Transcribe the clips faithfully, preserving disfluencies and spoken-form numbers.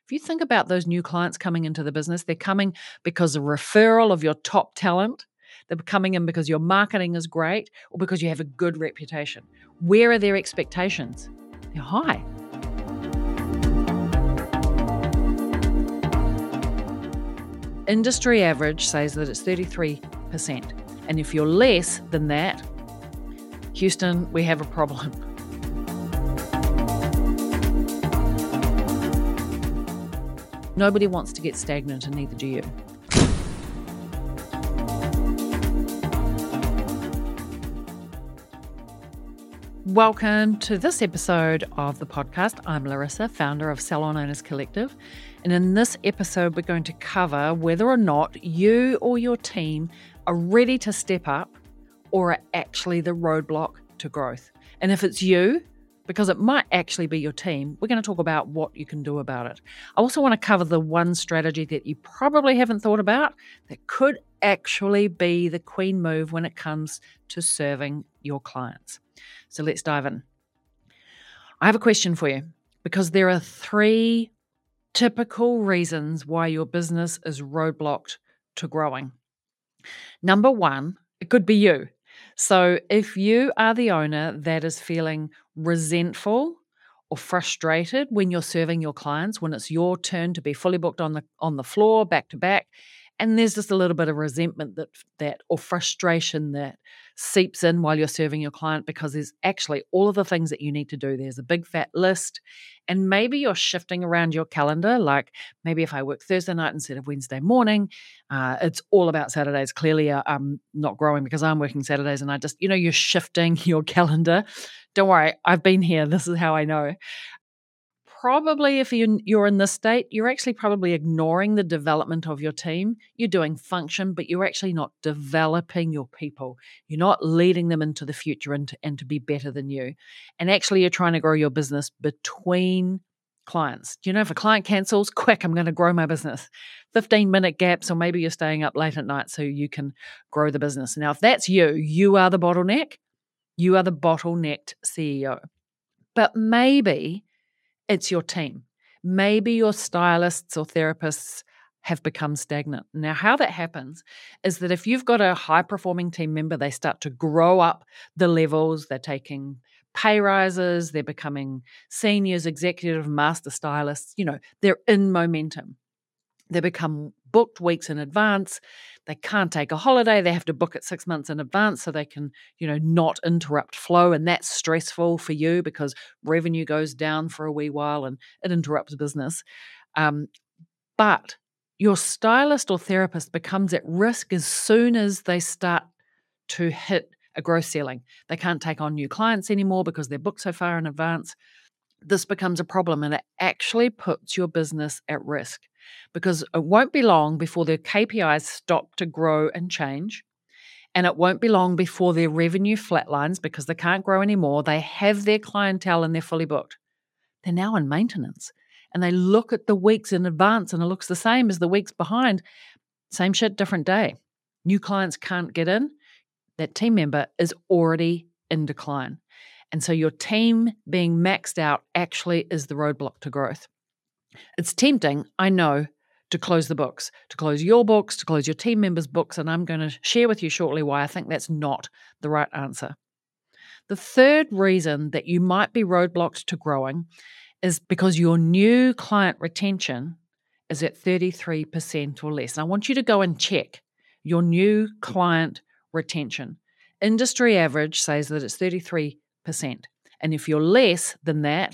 If you think about those new clients coming into the business, they're coming because of referral of your top talent. They're coming in because your marketing is great or because you have a good reputation. Where are their expectations? They're high. Industry average says that it's thirty-three percent. And if you're less than that, Houston, we have a problem. Nobody wants to get stagnant, and neither do you. Welcome to this episode of the podcast. I'm Larissa, founder of Salon Owners Collective. And in this episode, we're going to cover whether or not you or your team are ready to step up or are actually the roadblock to growth. And if it's you, because it might actually be your team, we're going to talk about what you can do about it. I also want to cover the one strategy that you probably haven't thought about that could actually be the queen move when it comes to serving your clients. So let's dive in. I have a question for you because there are three typical reasons why your business is roadblocked to growing. Number one, it could be you. So if you are the owner that is feeling resentful or frustrated when you're serving your clients, when it's your turn to be fully booked on the on the floor, back to back, and there's just a little bit of resentment that that or frustration that seeps in while you're serving your client because there's actually all of the things that you need to do. There's a big fat list, and maybe you're shifting around your calendar. Like maybe if I work Thursday night instead of Wednesday morning, uh, it's all about Saturdays. Clearly, uh, I'm not growing because I'm working Saturdays, and I just, you know, you're shifting your calendar. Don't worry, I've been here. This is how I know. Probably if you're in this state, you're actually probably ignoring the development of your team. You're doing function, but you're actually not developing your people. You're not leading them into the future and to, and to be better than you. And actually, you're trying to grow your business between clients. Do you know, if a client cancels, quick, I'm going to grow my business. fifteen-minute gaps, or maybe you're staying up late at night so you can grow the business. Now, if that's you, you are the bottleneck. You are the bottlenecked C E O. But maybe it's your team. Maybe your stylists or therapists have become stagnant. Now, how that happens is that if you've got a high-performing team member, they start to grow up the levels. They're taking pay rises. They're becoming seniors, executive, master stylists. You know, they're in momentum. They become booked weeks in advance. They can't take a holiday. They have to book it six months in advance so they can, you know, not interrupt flow. And that's stressful for you because revenue goes down for a wee while and it interrupts business. Um, but your stylist or therapist becomes at risk as soon as they start to hit a growth ceiling. They can't take on new clients anymore because they're booked so far in advance. This becomes a problem, and it actually puts your business at risk because it won't be long before their K P Is stop to grow and change, and it won't be long before their revenue flatlines because they can't grow anymore. They have their clientele and they're fully booked. They're now in maintenance, and they look at the weeks in advance and it looks the same as the weeks behind. Same shit, different day. New clients can't get in. That team member is already in decline. And so your team being maxed out actually is the roadblock to growth. It's tempting, I know, to close the books, to close your books, to close your team members' books, and I'm going to share with you shortly why I think that's not the right answer. The third reason that you might be roadblocked to growing is because your new client retention is at thirty-three percent or less. And I want you to go and check your new client retention. Industry average says that it's thirty-three percent. And if you're less than that,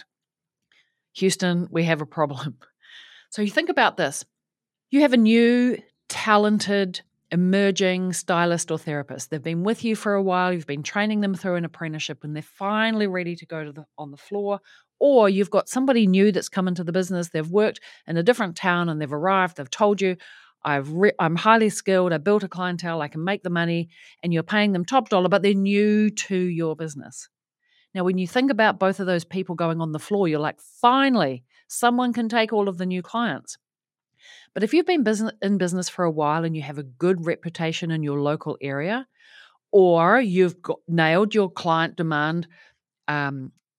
Houston, we have a problem. So you think about this. You have a new, talented, emerging stylist or therapist. They've been with you for a while. You've been training them through an apprenticeship and they're finally ready to go to the, on the floor. Or you've got somebody new that's come into the business. They've worked in a different town and they've arrived. They've told you, I've re- I'm highly skilled. I built a clientele. I can make the money. And you're paying them top dollar, but they're new to your business. Now, when you think about both of those people going on the floor, you're like, finally, someone can take all of the new clients. But if you've been business, in business for a while and you have a good reputation in your local area, or you've got, nailed your client demand, um,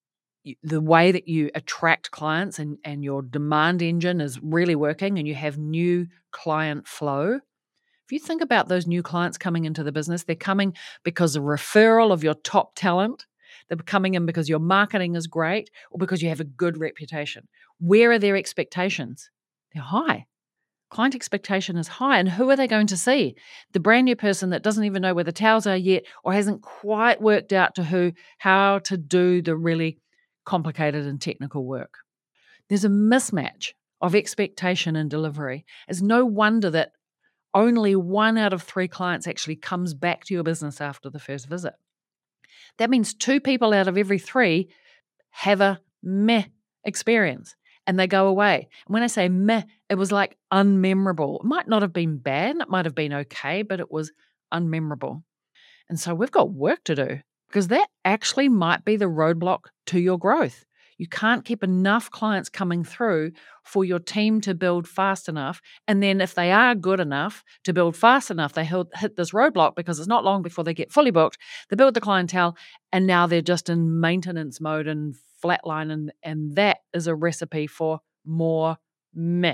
the way that you attract clients and, and your demand engine is really working and you have new client flow. If you think about those new clients coming into the business, they're coming because of referral of your top talent. They're coming in because your marketing is great or because you have a good reputation. Where are their expectations? They're high. Client expectation is high. And who are they going to see? The brand new person that doesn't even know where the towels are yet or hasn't quite worked out to who how to do the really complicated and technical work. There's a mismatch of expectation and delivery. It's no wonder that only one out of three clients actually comes back to your business after the first visit. That means two people out of every three have a meh experience and they go away. And when I say meh, it was like unmemorable. It might not have been bad, it might have been okay, but it was unmemorable. And so we've got work to do because that actually might be the roadblock to your growth. You can't keep enough clients coming through for your team to build fast enough. And then if they are good enough to build fast enough, they hit this roadblock because it's not long before they get fully booked. They build the clientele and now they're just in maintenance mode and flatline. And, and that is a recipe for more meh.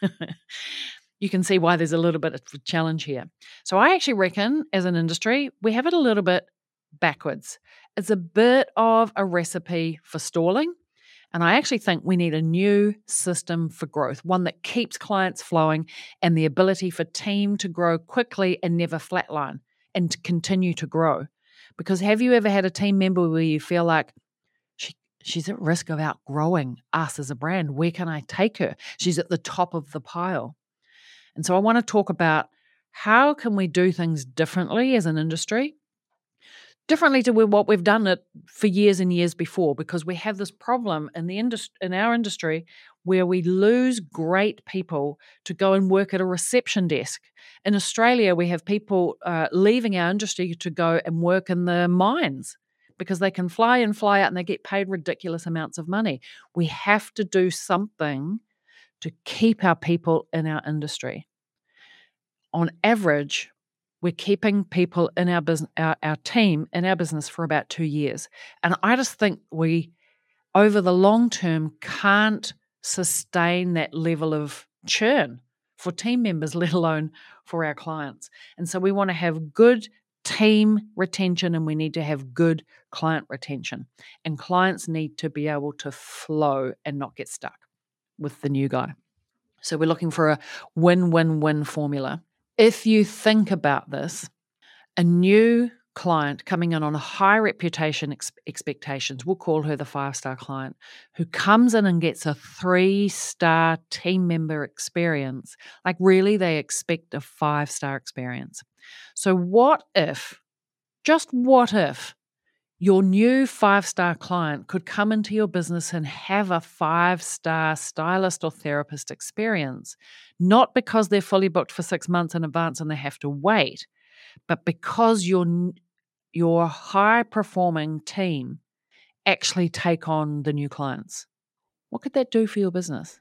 You can see why there's a little bit of a challenge here. So I actually reckon as an industry, we have it a little bit backwards. It's a bit of a recipe for stalling. And I actually think we need a new system for growth, one that keeps clients flowing and the ability for team to grow quickly and never flatline and to continue to grow. Because have you ever had a team member where you feel like she, she's at risk of outgrowing us as a brand? Where can I take her? She's at the top of the pile. And so I want to talk about how can we do things differently as an industry, differently to what we've done it for years and years before, because we have this problem in the industry, in our industry, where we lose great people to go and work at a reception desk. In Australia, we have people uh, leaving our industry to go and work in the mines because they can fly in, fly out, and they get paid ridiculous amounts of money. We have to do something to keep our people in our industry. On average, we're keeping people in our business, our, our team in our business for about two years. And I just think we, over the long term, can't sustain that level of churn for team members, let alone for our clients. And so we want to have good team retention and we need to have good client retention. And clients need to be able to flow and not get stuck with the new guy. So we're looking for a win-win-win formula. If you think about this, a new client coming in on a high reputation ex- expectations, we'll call her the five-star client, who comes in and gets a three-star team member experience, like really they expect a five-star experience. So what if, just what if, your new five-star client could come into your business and have a five-star stylist or therapist experience, not because they're fully booked for six months in advance and they have to wait, but because your, your high-performing team actually take on the new clients. What could that do for your business?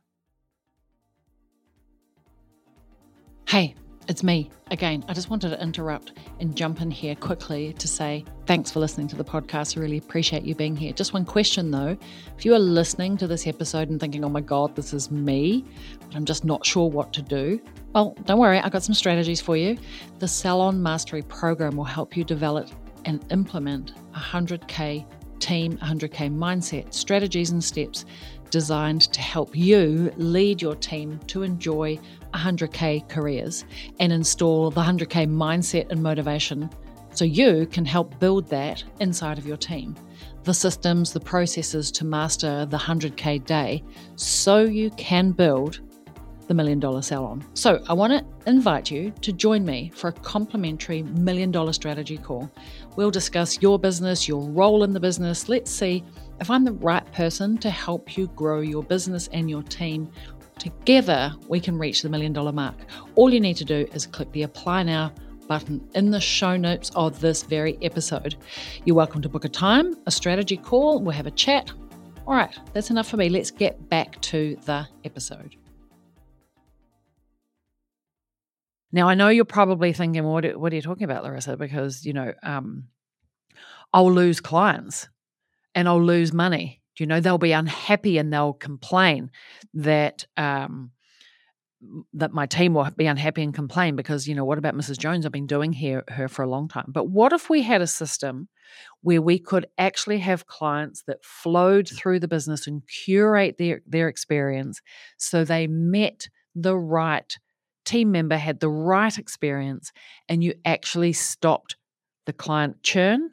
Hey, it's me again. I just wanted to interrupt and jump in here quickly to say thanks for listening to the podcast. I really appreciate you being here. Just one question though. If you are listening to this episode and thinking, oh my God, this is me, but I'm just not sure what to do, well, don't worry. I've got some strategies for you. The Salon Mastery Program will help you develop and implement a one hundred K team, one hundred K mindset, strategies and steps designed to help you lead your team to enjoy one hundred K careers and install the one hundred K mindset and motivation so you can help build that inside of your team. The systems, the processes to master the one hundred K day so you can build the Million Dollar Salon. So I want to invite you to join me for a complimentary Million Dollar Strategy call. We'll discuss your business, your role in the business. Let's see if I'm the right person to help you grow your business and your team. Together, we can reach the million dollar mark. All you need to do is click the Apply Now button in the show notes of this very episode. You're welcome to book a time, a strategy call. We'll have a chat. All right, that's enough for me. Let's get back to the episode. Now, I know you're probably thinking, well, what, are, what are you talking about, Larissa? Because, you know, um, I'll lose clients and I'll lose money Do you know they'll be unhappy and they'll complain that um, that my team will be unhappy and complain because, you know, what about Missus Jones? I've been doing here, her for a long time. But what if we had a system where we could actually have clients that flowed through the business and curate their, their experience so they met the right team member, had the right experience, and you actually stopped the client churn?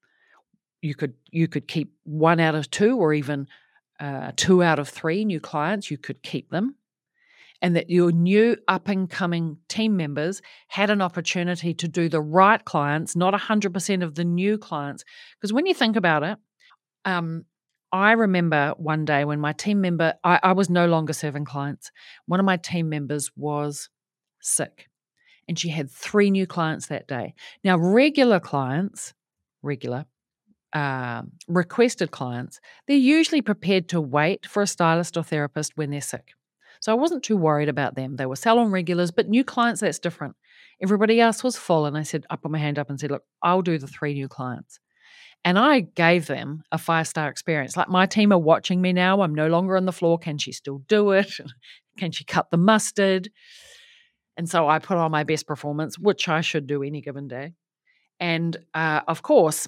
You could you could keep one out of two or even uh, two out of three new clients. You could keep them. And that your new up-and-coming team members had an opportunity to do the right clients, not one hundred percent of the new clients. Because when you think about it, um, I remember one day when my team member, I, I was no longer serving clients. One of my team members was sick, and she had three new clients that day. Now, regular clients, regular, uh, requested clients, they're usually prepared to wait for a stylist or therapist when they're sick. So I wasn't too worried about them. They were salon regulars, but new clients, that's different. Everybody else was full, and I said, I put my hand up and said, look, I'll do the three new clients. And I gave them a five-star experience. Like, my team are watching me now. I'm no longer on the floor. Can she still do it? Can she cut the mustard? And so I put on my best performance, which I should do any given day. And uh, of course,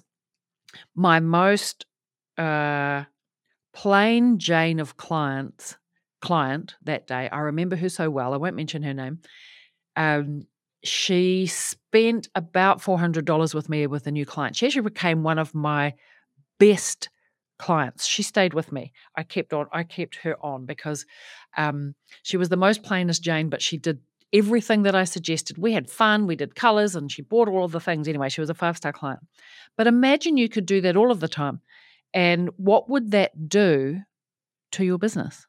my most uh, plain Jane of clients, client that day, I remember her so well, I won't mention her name. Um, she spent about four hundred dollars with me with a new client. She actually became one of my best clients. She stayed with me. I kept on, I kept her on because um, she was the most plainest Jane, but she did everything that I suggested. We had fun, we did colors, and she bought all of the things. Anyway, she was a five-star client. But imagine you could do that all of the time. And what would that do to your business?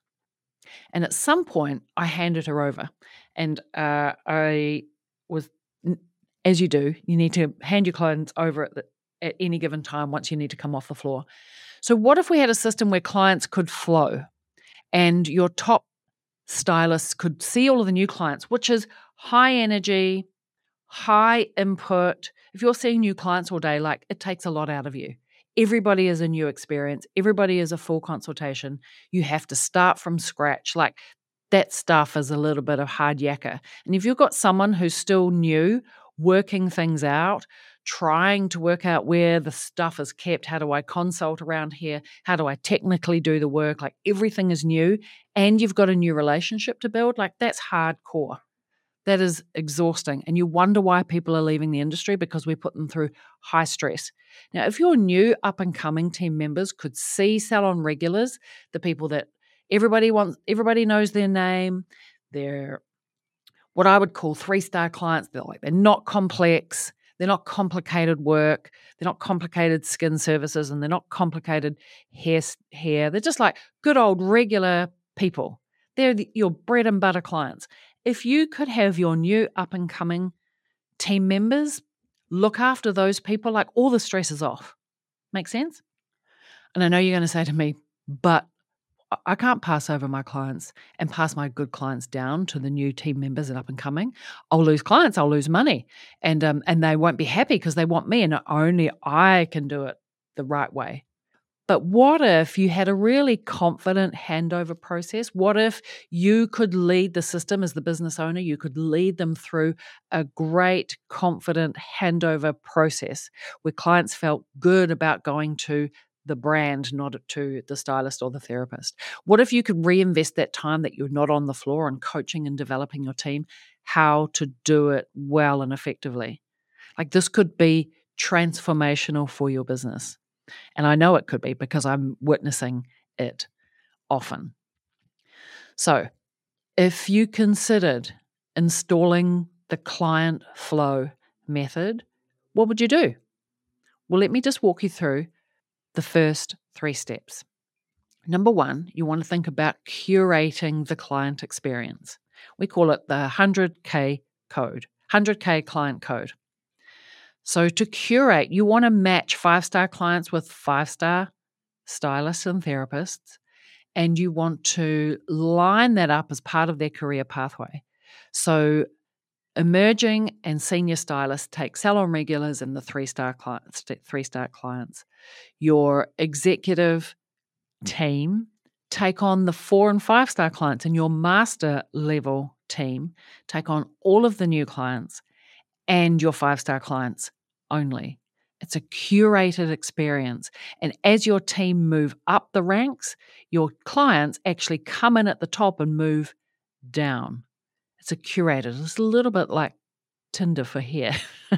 And at some point, I handed her over. And uh, I was, as you do, you need to hand your clients over at, the, at any given time once you need to come off the floor. So what if we had a system where clients could flow and your top stylists could see all of the new clients, which is high energy, high input. If you're seeing new clients all day, like, it takes a lot out of you. Everybody is a new experience. Everybody is a full consultation. You have to start from scratch. Like, that stuff is a little bit of hard yakka. And if you've got someone who's still new, working things out, trying to work out where the stuff is kept, how do I consult around here? How do I technically do the work? Like, everything is new, and you've got a new relationship to build. Like, that's hardcore. That is exhausting. And you wonder why people are leaving the industry, because we put them through high stress. Now, if your new up-and-coming team members could see salon regulars, the people that everybody wants, everybody knows their name, they're what I would call three-star clients. They're like, they're not complex, they're not complicated work, they're not complicated skin services, and they're not complicated hair. hair. They're just like good old regular people. They're the, your bread and butter clients. If you could have your new up-and-coming team members look after those people, like, all the stress is off. Make sense? And I know you're going to say to me, but I can't pass over my clients and pass my good clients down to the new team members and up-and-coming. I'll lose clients, I'll lose money, and um, and they won't be happy because they want me, and only I can do it the right way. But what if you had a really confident handover process? What if you could lead the system as the business owner? You could lead them through a great, confident handover process where clients felt good about going to the brand, not to the stylist or the therapist. What if you could reinvest that time that you're not on the floor and coaching and developing your team how to do it well and effectively? Like, this could be transformational for your business. And I know it could be because I'm witnessing it often. So if you considered installing the client flow method, what would you do? Well, let me just walk you through the first three steps. Number one, you want to think about curating the client experience. We call it the one hundred K code, one hundred K client code. So to curate, you want to match five-star clients with five-star stylists and therapists, and you want to line that up as part of their career pathway. So emerging and senior stylists take salon regulars and the three-star clients, three-star clients. Your executive team take on the four and five star clients, and your master level team take on all of the new clients and your five star clients only. It's a curated experience. And as your team move up the ranks, your clients actually come in at the top and move down. It's a curated. It's a little bit like Tinder for hair.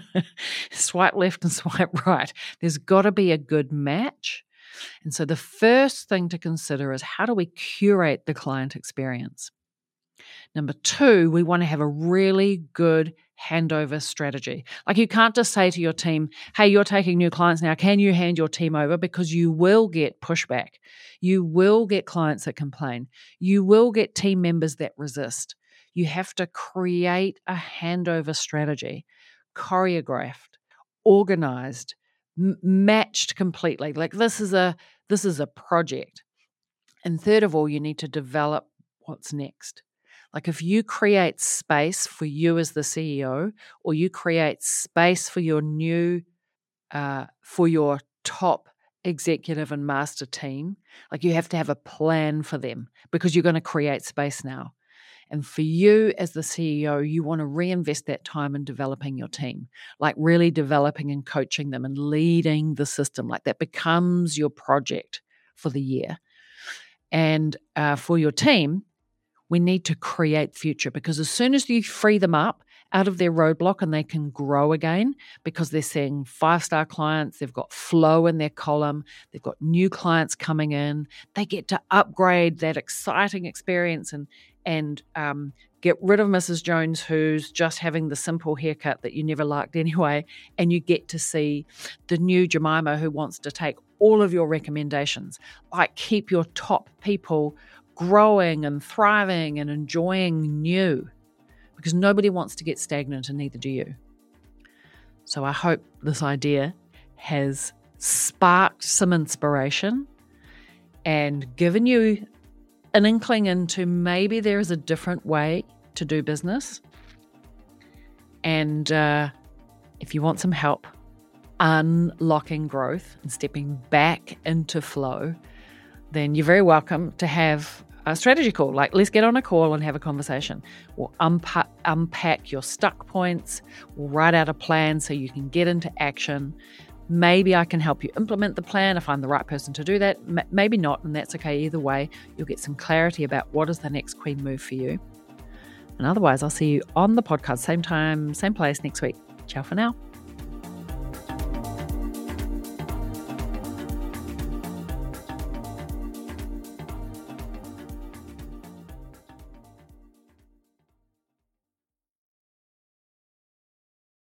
Swipe left and swipe right. There's got to be a good match. And so the first thing to consider is, how do we curate the client experience? Number two, we want to have a really good handover strategy. Like, you can't just say to your team, hey, you're taking new clients now, can you hand your team over? Because you will get pushback. You will get clients that complain. You will get team members that resist. You have to create a handover strategy, choreographed, organized, m- matched completely. Like, this is a this is a project. And third of all, you need to develop what's next. Like, if you create space for you as the C E O, or you create space for your new, uh, for your top executive and master team, like, you have to have a plan for them, because you're going to create space now. And for you as the C E O, you want to reinvest that time in developing your team, like really developing and coaching them and leading the system. Like, that becomes your project for the year. And uh, for your team, we need to create future, because as soon as you free them up out of their roadblock and they can grow again, because they're seeing five-star clients, they've got flow in their column, they've got new clients coming in, they get to upgrade that exciting experience and and um, get rid of Missus Jones, who's just having the simple haircut that you never liked anyway, and you get to see the new Jemima who wants to take all of your recommendations. Like, keep your top people growing and thriving and enjoying new, because nobody wants to get stagnant, and neither do you. So I hope this idea has sparked some inspiration and given you an inkling into maybe there is a different way to do business. And uh, if you want some help unlocking growth and stepping back into flow, then you're very welcome to have a strategy call. Like, let's get on a call and have a conversation. We'll unpa- unpack your stuck points. We'll write out a plan so you can get into action. Maybe I can help you implement the plan if I'm the right person to do that. M- maybe not, and that's okay. Either way, you'll get some clarity about what is the next queen move for you. And otherwise, I'll see you on the podcast, same time, same place next week. Ciao for now.